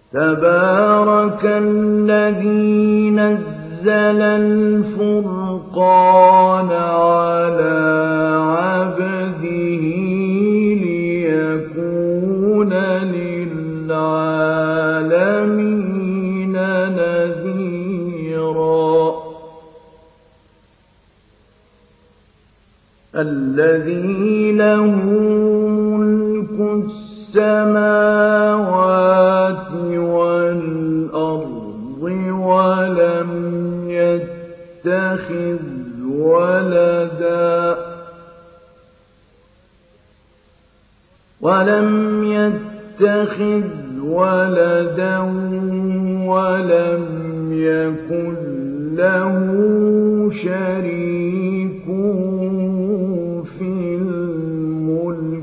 تبارك الذي نزل الفرقان على عبده ليكون للعالمين نذيرا الذي له ملك السماوات والأرض ولم يتخذ ولدا ولم يكن له شريك في الملك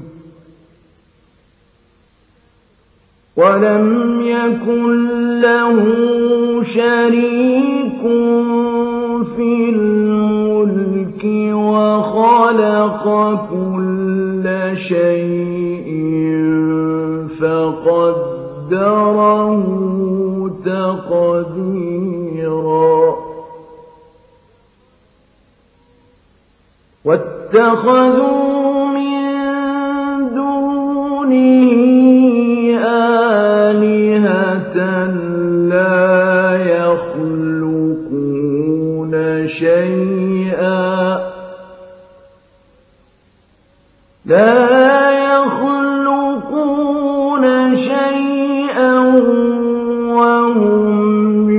وخلق كل شيء فقدره تقديرا واتخذوا من دونه آلهة لا يخلقون شيئا وهم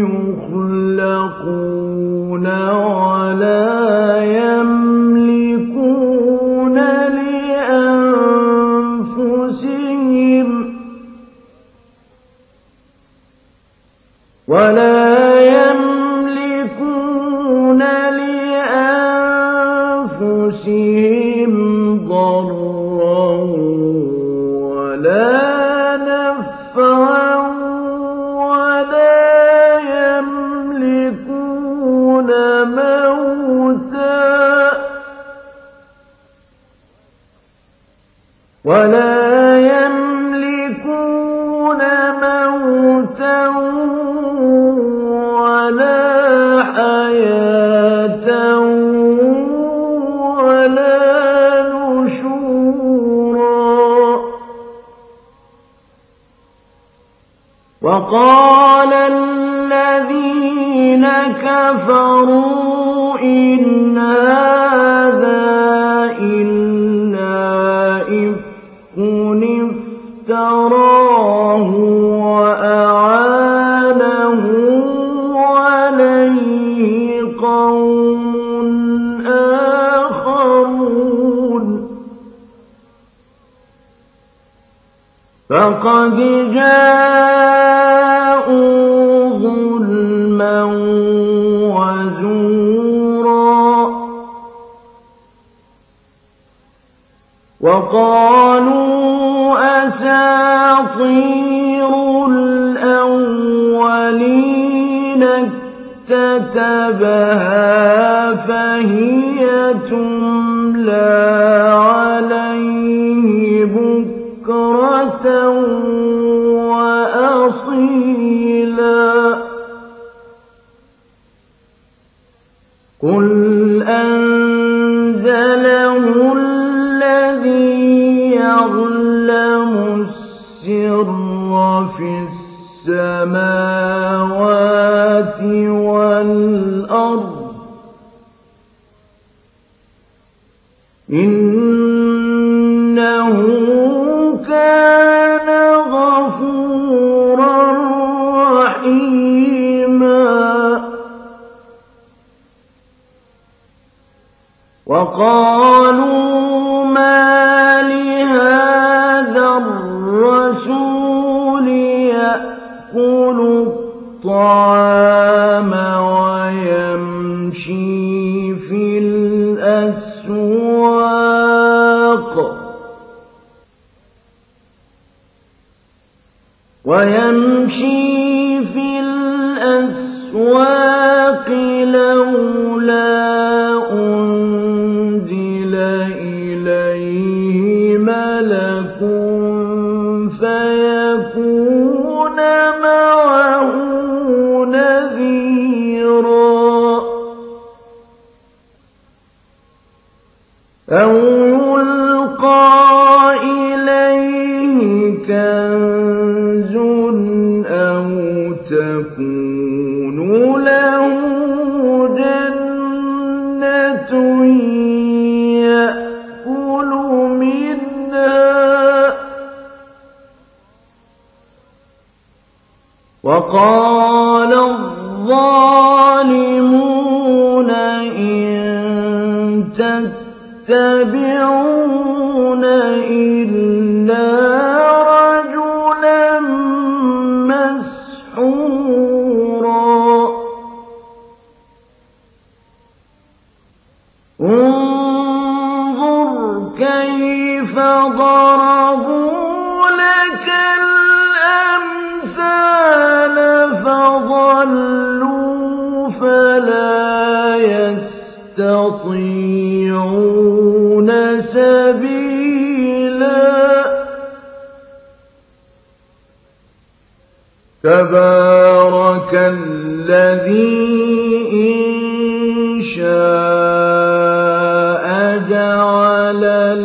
يخلقون ولا يملكون لأنفسهم ضرا ولا نفعا ولا يملكون موتا ولا حياة ولا نشورا وقال الذين كفروا إن هذا إلا إفك افتراه وأعانه عليه قوم آخرون فقد جاءوا ظلما وزورا وقالوا أساطير الأولين اكتتبها فهي تملى عليه بكرة وأصيلا قل أنزله الذي يعلم السر في السماوات والأرض إنه كان غفورا رحيما وقالوا ما لهذا الرسول يأكل الطعام ويمشي في الأسواق لولا أنزل إليه ملك فيكون معه أو تكون له جنة يأكل منها وقال الظالمون إن تتبعون إلا رجلا مسحورا انظر كيف ضربوا لك الأمثال فضلوا فلا يستطيعون سبيلا تبارك الذي إن شاء جعل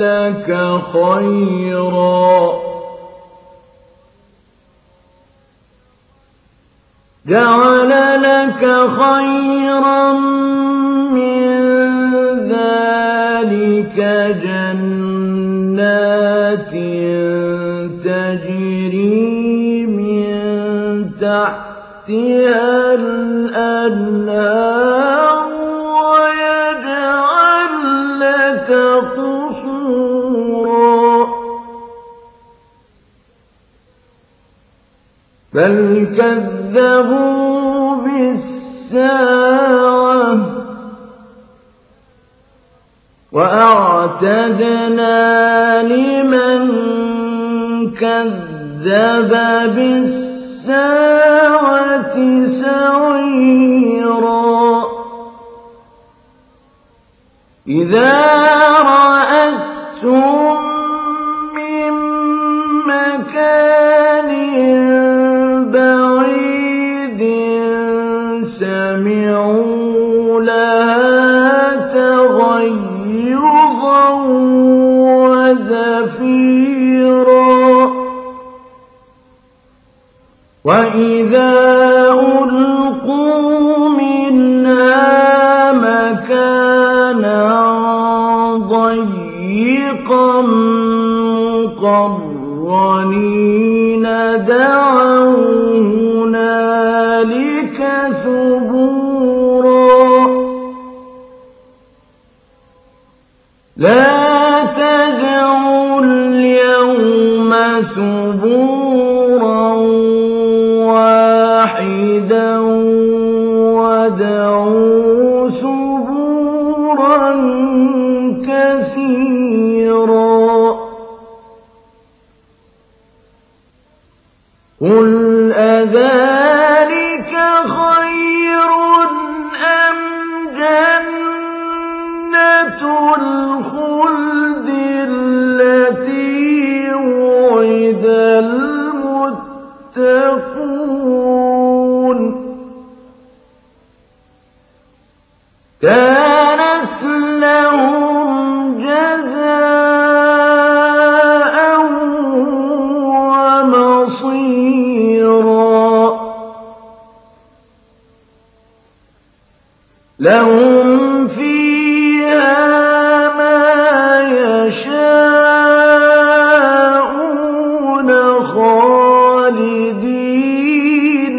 لك خيرا من ذلك جنات تجري من تحتها الأنهار ويجعل لك قصورا بل كذبوا بالساعة وأعتدنا لمن كذب بالساعة سعيرا إذا رأتهم من مكان بعيد سمعوا لها تغيظا وزفيرا وإذا ألقوا منها مكانا ضيقا مقرنين دعوا هنالك ثبورا لا تدعوا اليوم ثبورا واحدا ودعوا ثبورا كثيرا قل أذلك خير أم جنة الخلد التي وعد المتقون كانت لهم جزاء ومصيرا لهم فيها ما يشاءون خالدين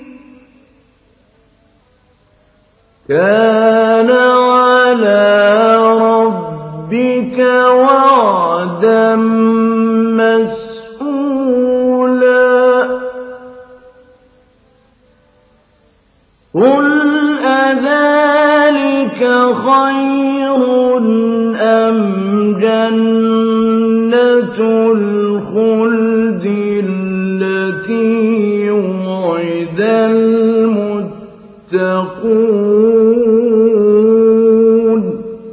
كان على ربك وعدا مسئولا قل أذلك خير أم جنة الخلد التي وعد المتقون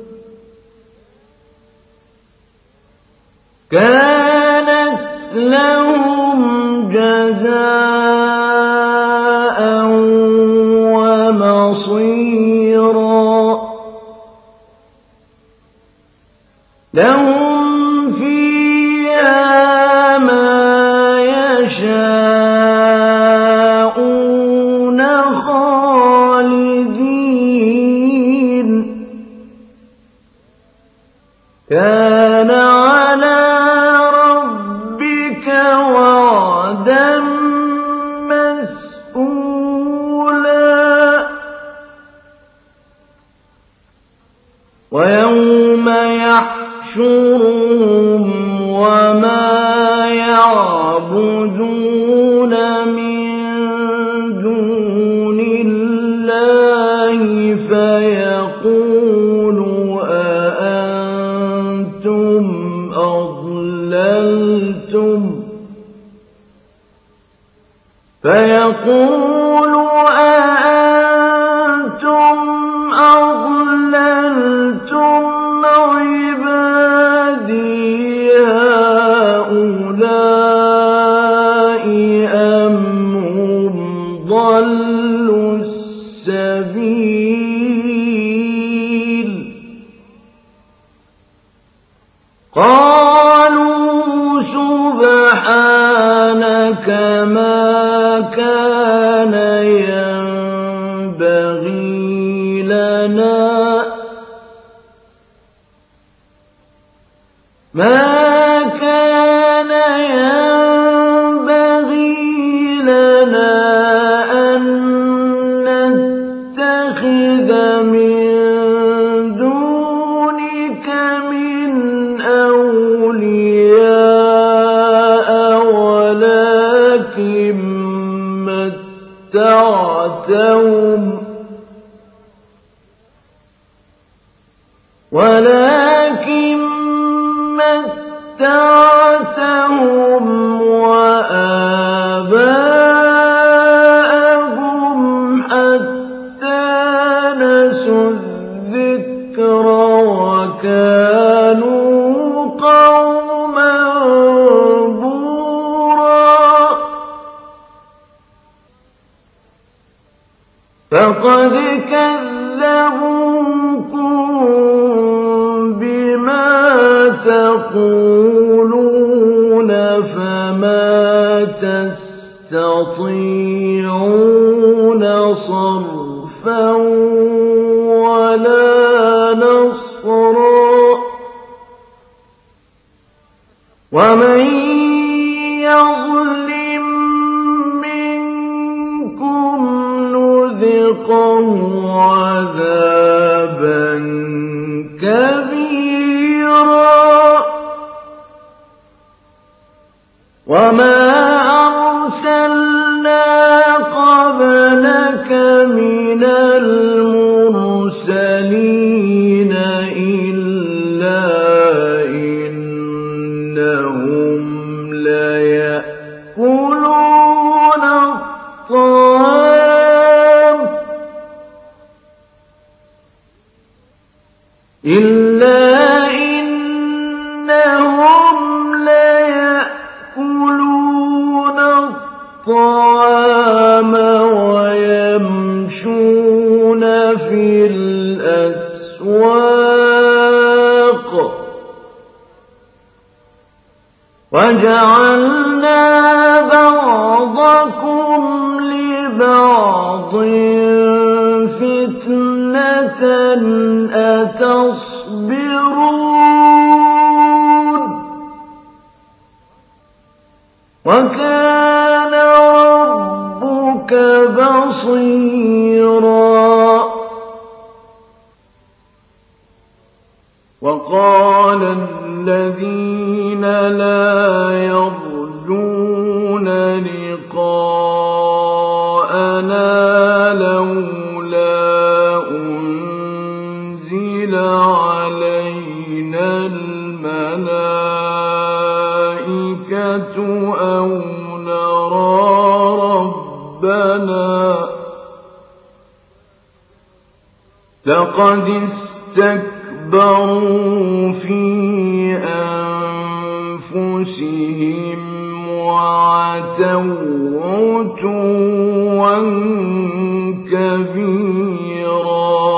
كانت لهم جزاء ومصيرا لهم فيها ما يشاءون يَشَاءُونَ خَالِدِينَ كَانَ عَلَىٰ رَبِّكَ وَعْدًا مَّسْئُولًا وَيَوْمَ يَحْشُرُهُمْ وَمَا يَعْبُدُونَ مِن دُونِ اللَّهِ فَيَقُولُ أَأَنتُمْ أَضْلَلْتُمْ عِبَادِي هَٰؤُلَاءِ أَمْ هُمْ ضَلُّوا السَّبِيلَ قَالُوا سُبْحَانَكَ مَا كَانَ يَنبَغِي لَنَا أَن نَّتَّخِذَ مِن دُونِكَ مِنْ أَوْلِيَاءَ ولكن متعتهم وآباءهم حتى نسوا الذكر وكانوا قوما بورا فقد كذبوكم بما تقولون فما تستطيعون صرفا ولا نصرا ومن يظلم منكم نذقه عذابا كبيرا وما أرسلنا قبلك من المرسلين إلا إنهم ليأكلون الطعام ويمشون في الأسواق وجعلنا بعضكم لبعض فتنة أتصبرون وكان ربك بصيرا وقال الذين لا يرجون لقاءنا لولا أنزل علينا الملائكة أو نرى ربنا لقد استكبروا في أنفسهم وعتوا عتوا كبيرا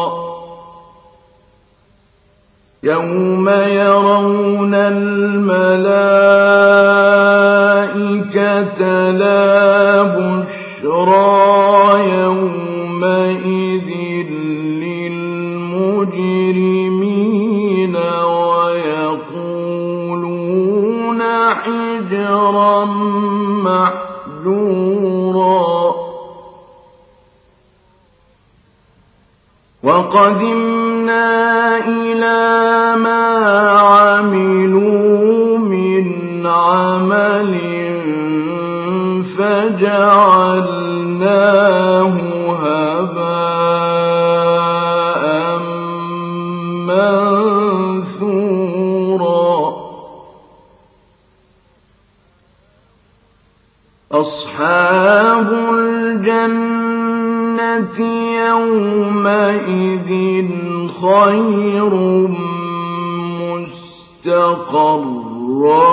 يوم يرون الملائكة الْمَلَائِكَةَ لَا بُشْرَىٰ يَوْمَئِذٍ لِّلْمُجْرِمِينَ وَيَقُولُونَ حِجْرًا مَّحْجُورًا. وَقَدِمْنَا إِلَىٰ مَا عَمِلُوا مِنْ عَمَلٍ فَجَعَلْنَاهُ هَبَاءً مَّنثُورًا. أَصْحَابُ الْجَنَّةِ يَوْمَئِذٍ خَيْرٌ مُّسْتَقَرًّا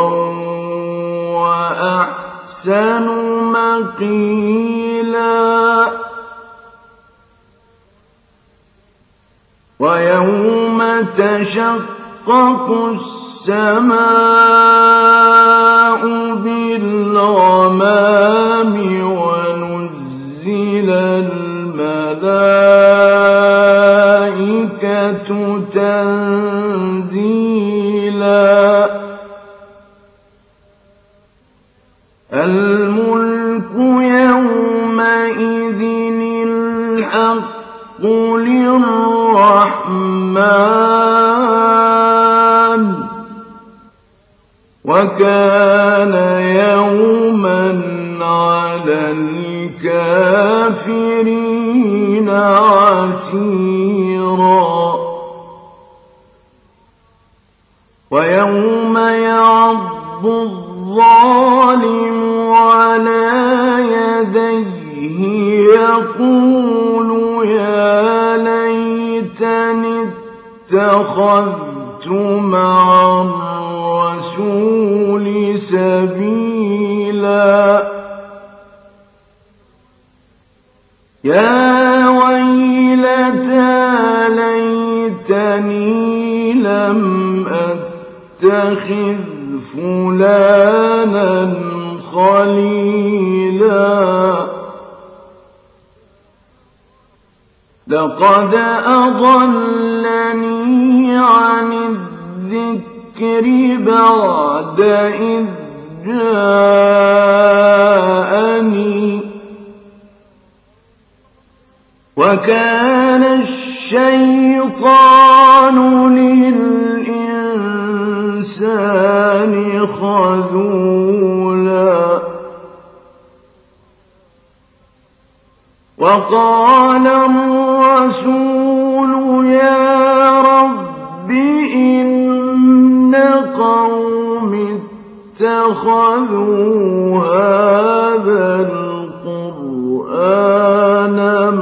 وَأَحْسَنُ مَقِيلًا. وَيَوْمَ تَشَقَّقُ السَّمَاءُ بِالْغَمَامِ وَنُزِّلَ الْمَلَائِكَةُ تَنزِيلًا. الْمُلْكُ يَوْمَئِذٍ الْحَقُّ لِلرَّحْمَٰنِ ۚ وَكَانَ يَوْمًا عَلَى الْكَافِرِينَ عَسِيرًا. وَيَوْمَ يَعَضُّ الظَّالِمُ عَلَىٰ يَدَيْهِ يَقُولُ يَا لَيْتَنِي اتَّخَذْتُ مَعَ الرَّسُولِ سَبِيلًا. يَا وَيْلَتَىٰ لَيْتَنِي لَمْ أَتَّخِذْ فُلَانًا خَلِيلًا. لَّقَدْ أَضَلَّنِي عَنِ الذِّكْرِ بَعْدَ إِذْ جَاءَنِي ۚ وَكَانَ الشَّيْطَانُ لِلْإِنسَانِ خَذُولًا. وَقَالَ الرَّسُولُ يَا رَبِّ إِنَّ قَوْمِي اتَّخَذُوا هَٰذَا الْقُرْآنَ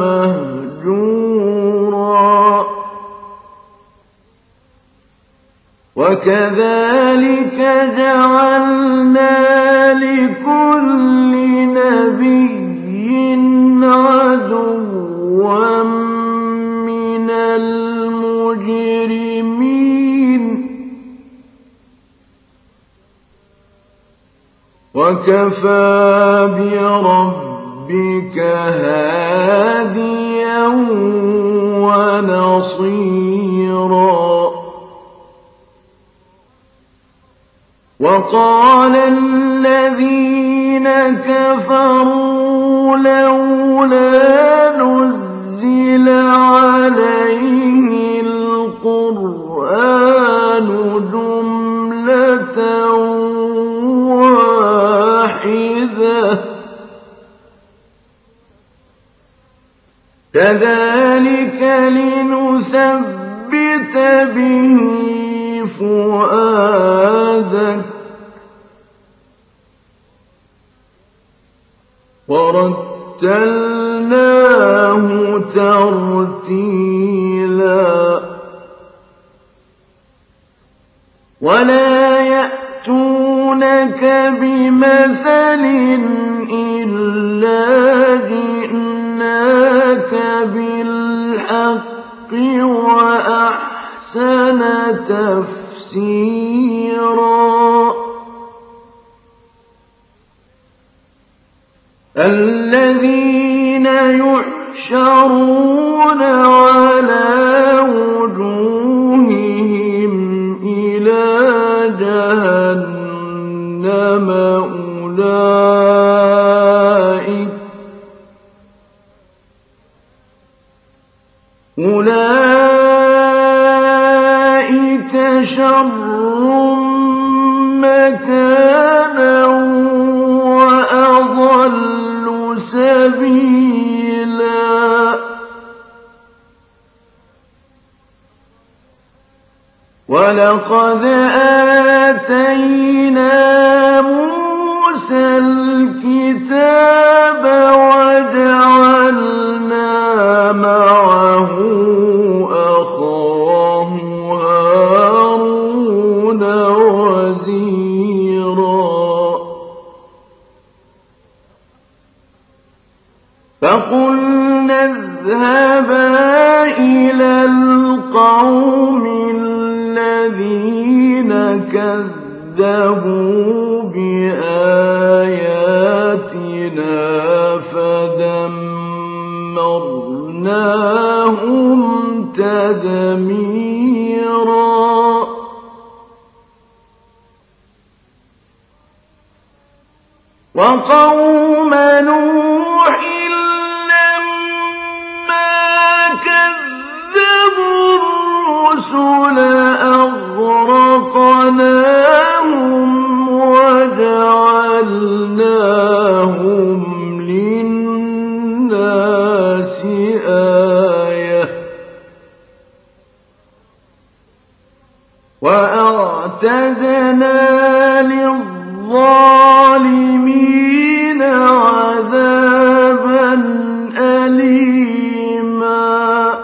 مَهْجُورًا. وَكَذَٰلِكَ جَعَلْنَا لِكُلِّ نَبِيٍّ عَدُوًّا مِّنَ الْمُجْرِمِينَ ۗ وَكَفَىٰ بِرَبِّكَ هَادِيًا وَنَصِيرًا. وَقَالَ الَّذِينَ كَفَرُوا لَوْلَا نُزِّلَ عَلَيْهِ الْقُرْآنُ جُمْلَةً وَاحِدَةً ۚ كَذَٰلِكَ لِنُثَبِّتَ بِهِ فُؤَادَكَ ۖ وَرَتَّلْنَاهُ تَرْتِيلًا. وَلَا يَأْتُونَكَ بِمَثَلٍ إِلَّا جِئْنَاكَ بِالْحَقِّ وَأَحْسَنَ تَفْسِيرًا. الذين يحشرون على وجوههم إلى جهنم أولئك شر مكانا وأضل سبيلا ولقد آتينا موسى الكتاب وجعلنا معه أخاه هارون وزيرا فقلنا اذهبا إلى القوم الذين كذبوا بآياتنا فدمرناهم تدميرا وقوم نوح لما كذبوا الرسل أغرقناهم وجعلناهم للناس آية وأعتدنا للظالمين عذابا أليما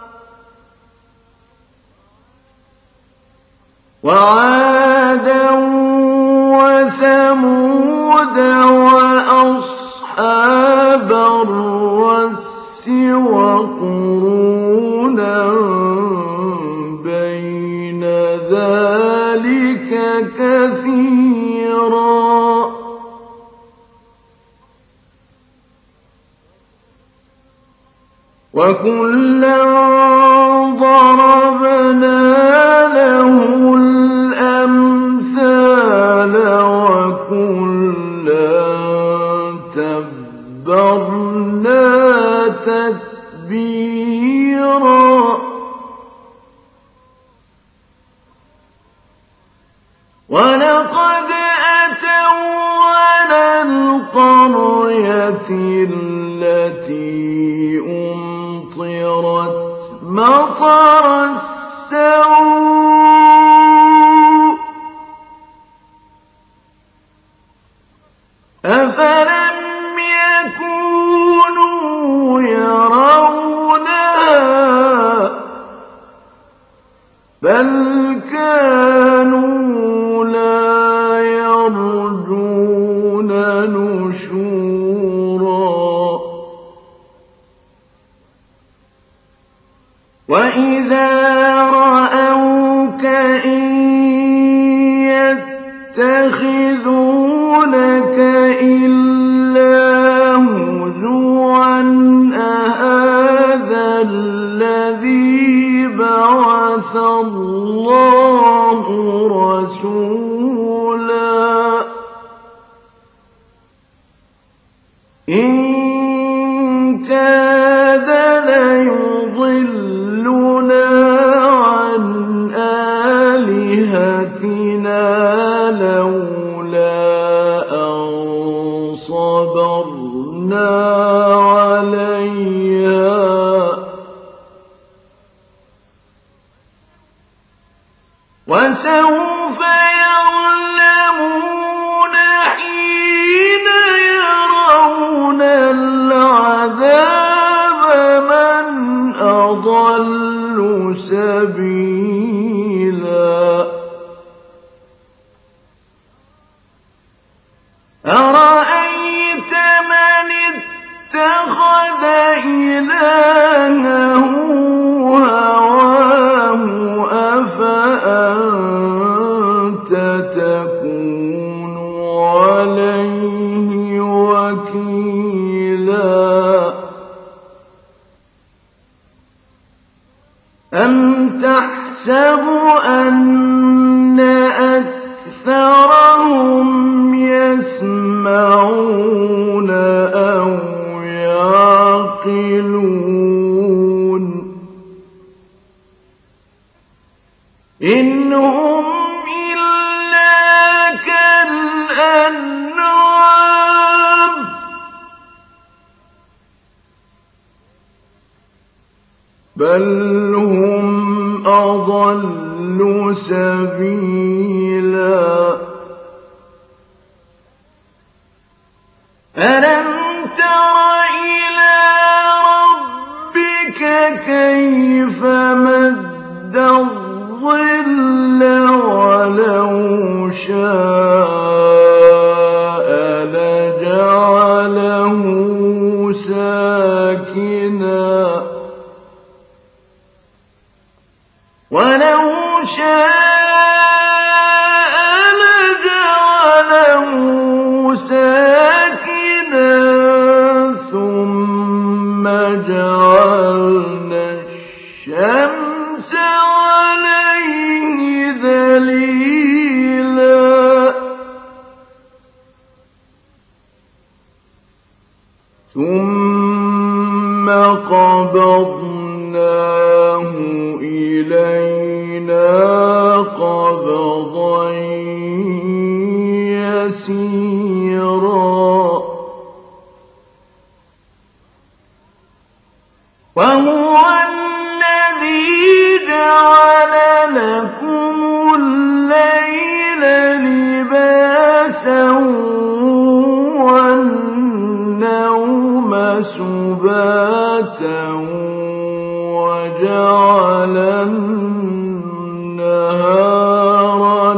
وعادا وثمود وأصحاب الرس وقرونا بين ذلك كثيرا وكلا ضربنا له الأمثال وكلا تبرنا تتبيرا ولقد أتوا على القرية التي أمطرت مطر السوء أفلم يكونوا يرونها بل كانوا لا يرجون نشورا وإذا رأوك إن يتخذونك إلا هزوا أهذا الذي بعث الله رسولا إن كاد ليضلنا عن آلهتنا لولا أن صبرنا عليها وسوف يعلمون حين يرون العذاب من أضل سبيلا أرأيت من اتخذ إلهه هواه أفأنت تكون عليه وكيلا يعقلون إن هم إلا كالأنعام بل هم أضل سبيلا ألم تر إلى ربك كيف مد الظل ولو شاء لجعله ساكنا ولو شاء لجعله ساكنا ثم جعلنا الشمس عليه دليلا ثم قبضناه إلينا قبضا يسيرا وهو الذي جعل لكم الليل لباسا والنوم سباتا وجعل النهار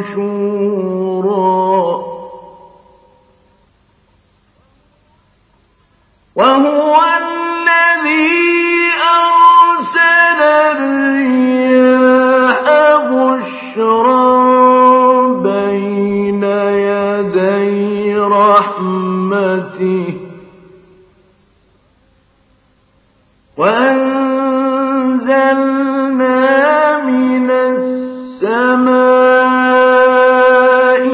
نشورا وهو الذي أرسل الرياح بشرا بين يدي رحمته وأنزلنا من السماء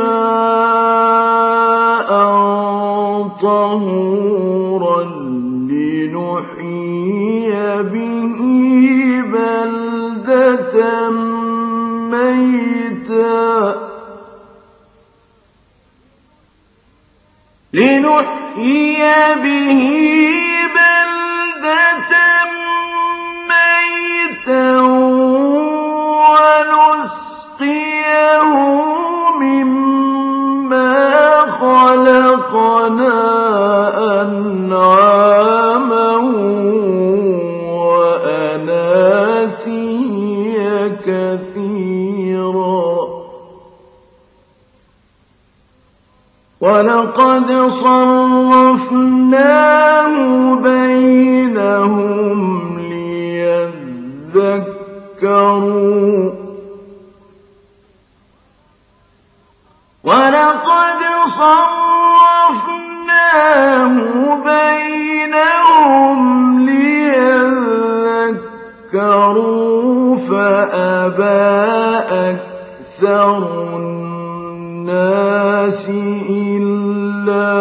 ماء طهورا لنحيي به بلدة ميتا ونسقيه مما خلقنا أنعاما وأناسيا كثيرا ولقد صرفناه بينهم ليذكروا ولقد صرفناه بينهم ليذكروا فأبى أكثر الناس إلا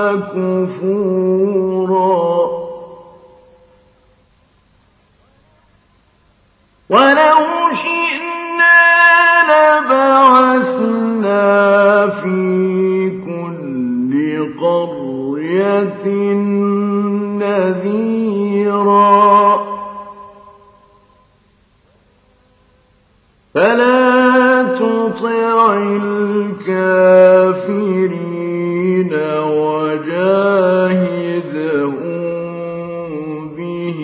كفورا ولو شئنا لبعثنا في كل قرية نذيرا فلا تطع الكافرين وجاهدهم به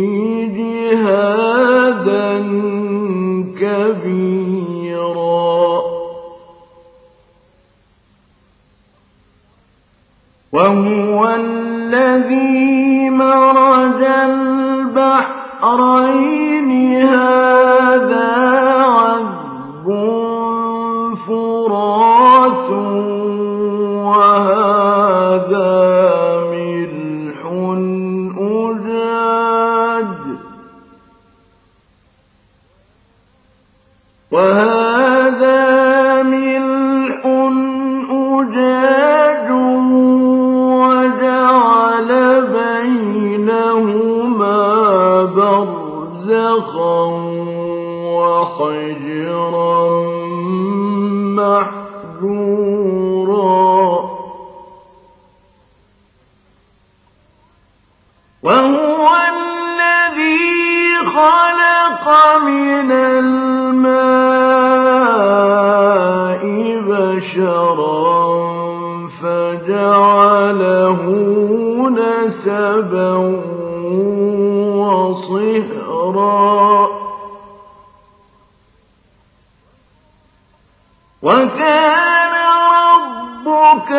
جهادا كبيرا وهو الذي مرج البحرين هذا عذب فرات وهذا ملح أجاج وجعل بين برزخا وحجرا محجورا وهو الذي خلق من الماء بشرا فجعله نسبا وصهرا وكان ربك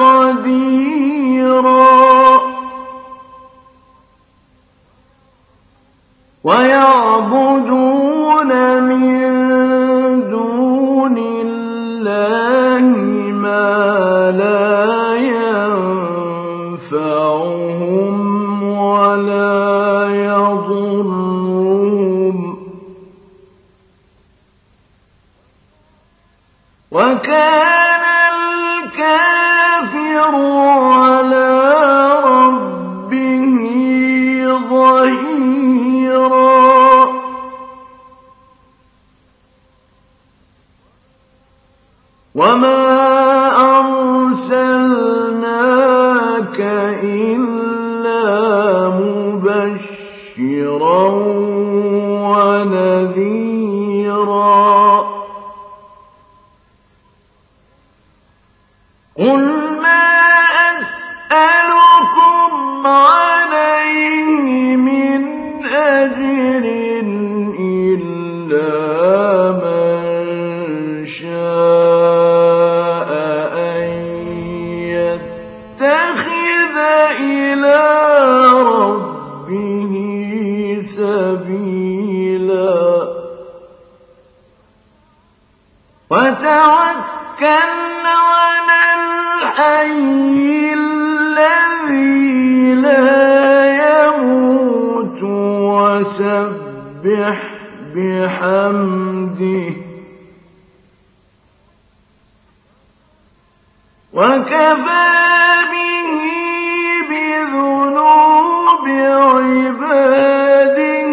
قديرا ويعبدون من دون الله ما لا ينفعهم ولا يضرهم وكان الكافر على ربه ظهيرا وما أرسلناك إلا مبشرا ونذيرا قل ما أسألكم عليه من أجر إلا من شاء أن يتخذ إلى ربه سبيلا وتوكل على الحي الذي لا يموت وسبح بحمده وكفى به بذنوب عباده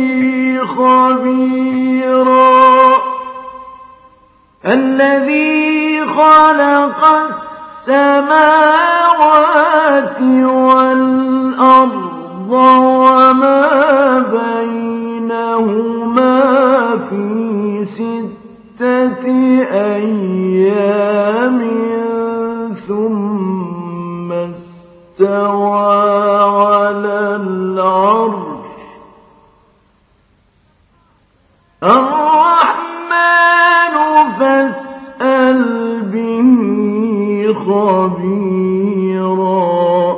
خبيرا الذي خلق السماوات والأرض وما بينهما في 6 أيام ثم استوى على العرش الرحمن فاسأل به خبيرا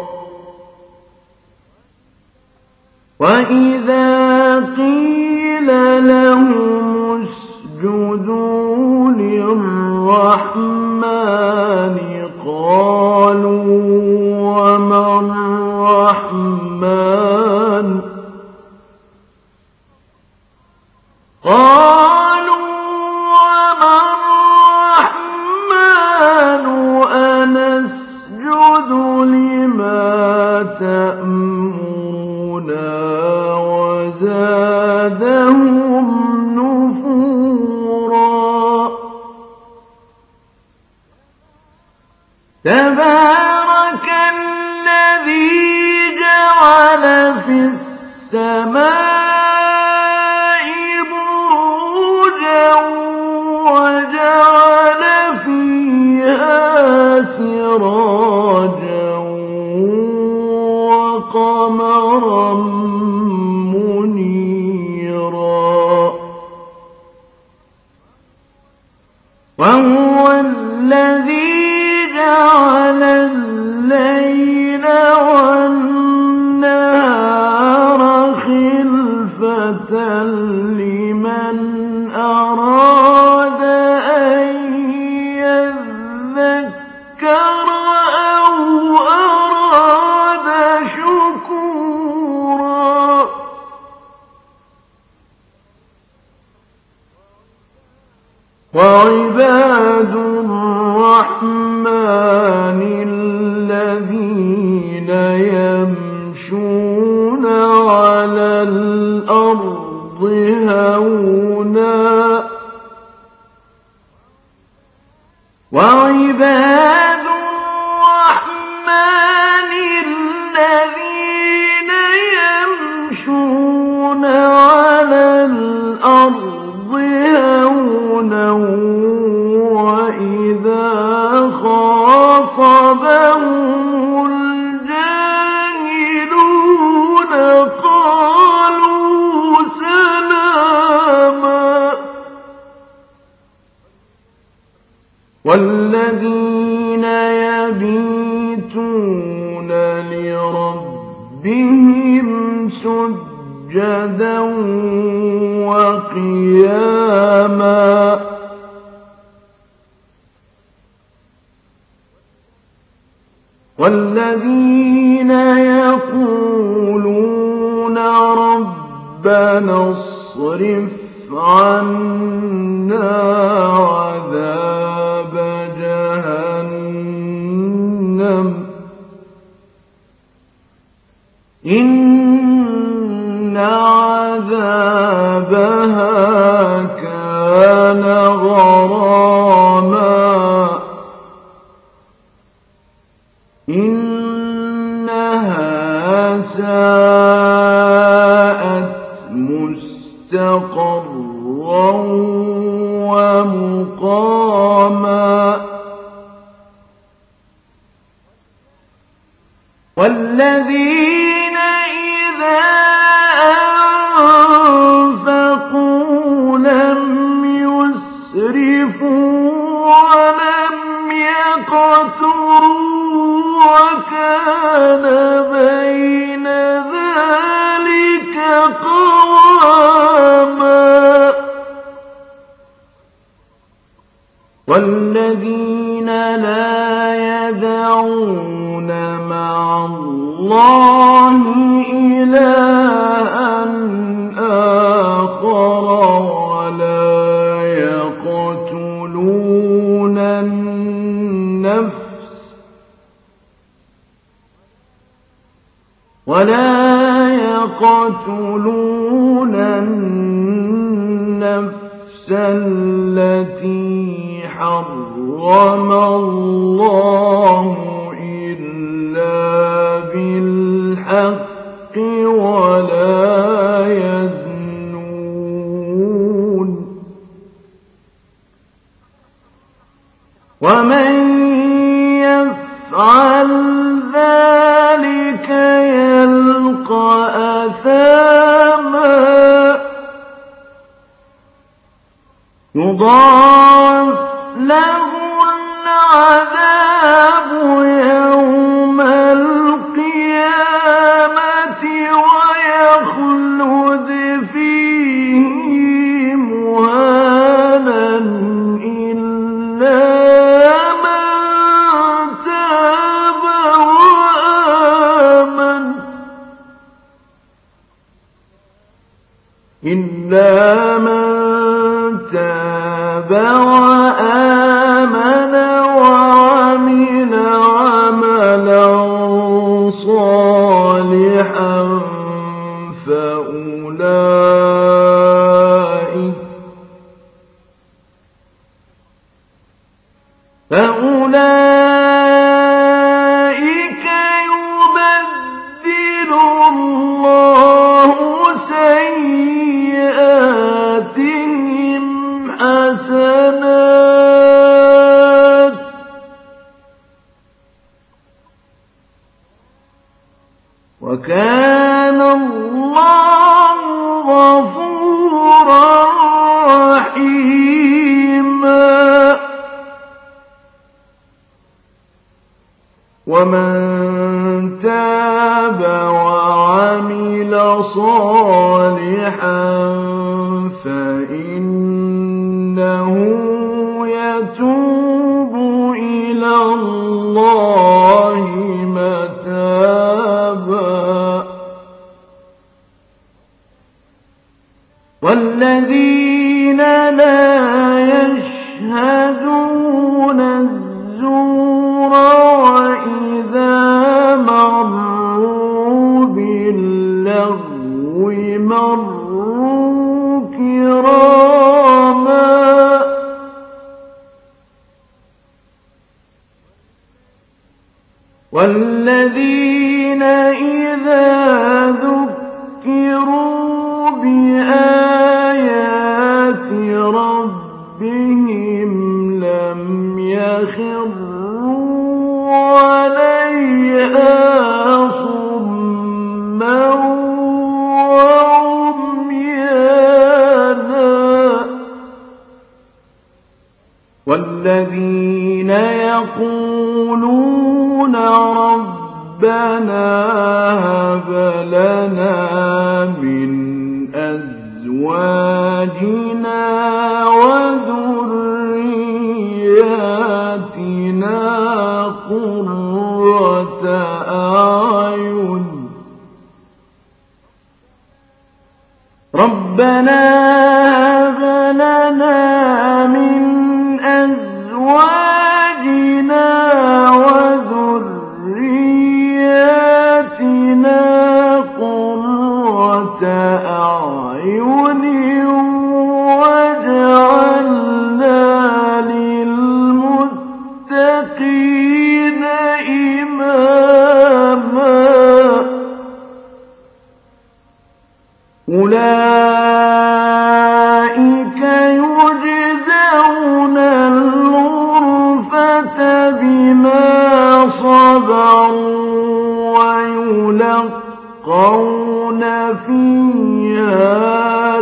وإذا قيل لهم اسجدوا للرحمن قالوا وما الرحمن قالوا وما الرحمن أنسجد لما تأمرنا وزادهم نفورا تبارك الذي جعل في السماء بروجا وجعل فيها سراجا وقمرا منيرا وهو الذي جعل الليل والنهار خلفة لمن أراد أن يذكر أو أراد شكورا وعباد الرحمن الذين يمشون على الأرض والذين يبيتون لربهم سجدا وقياما والذين يقولون ربنا اصرف عنا عذاب جهنم إن عذابها كان غراما إنها ساءت مستقرا ومقاما والذين إذا أنفقوا لم يسرفوا ولم يقتروا وكان بين ذلك قواما والذين لا يدعون مع الله إلها آخر ولا يقتلون النفس التي حرم الله إلا بالحق ولا يزنون ومن يفعل ذلك يلقى أثاما يضاعف له العذاب يوم القيامة ويخلد فيه مهانا إلا من تاب وآمن وعمل عملا صالحا فأولئك يبدل الله سيئاتهم حسنات وكان الله غفورا رحيما ومن تاب وعمل صالحا فإنه يتوب إلى الله متابا والذين لا يشهدون الزور وإذا مروا باللغو مروا كراما والذين إذا ذكروا بآيات ربهم لم يخروا عليها صما وعميانا والذين هب لنا من أزواجنا وذرياتنا قرة أعين ربنا هب لنا من أزواجنا وذرياتنا قرة أعين واجعلنا للمتقين إماما أولئك يجزون الغرفة بما صبروا ويلقون فيها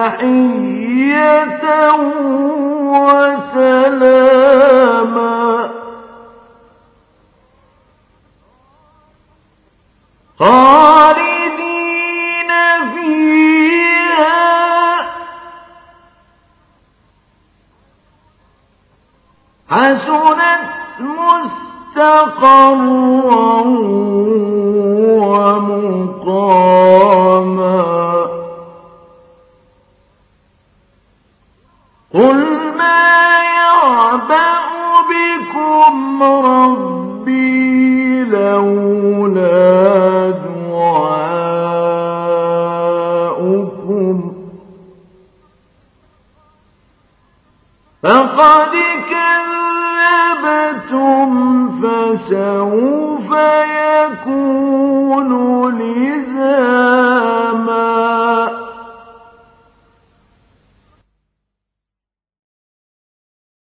تحية وسلاما خالدين فيها حسنت مستقرا ومقاما قل ما يعبأ بكم ربي لولا دعاؤكم فقد كذبتم فسوف يكون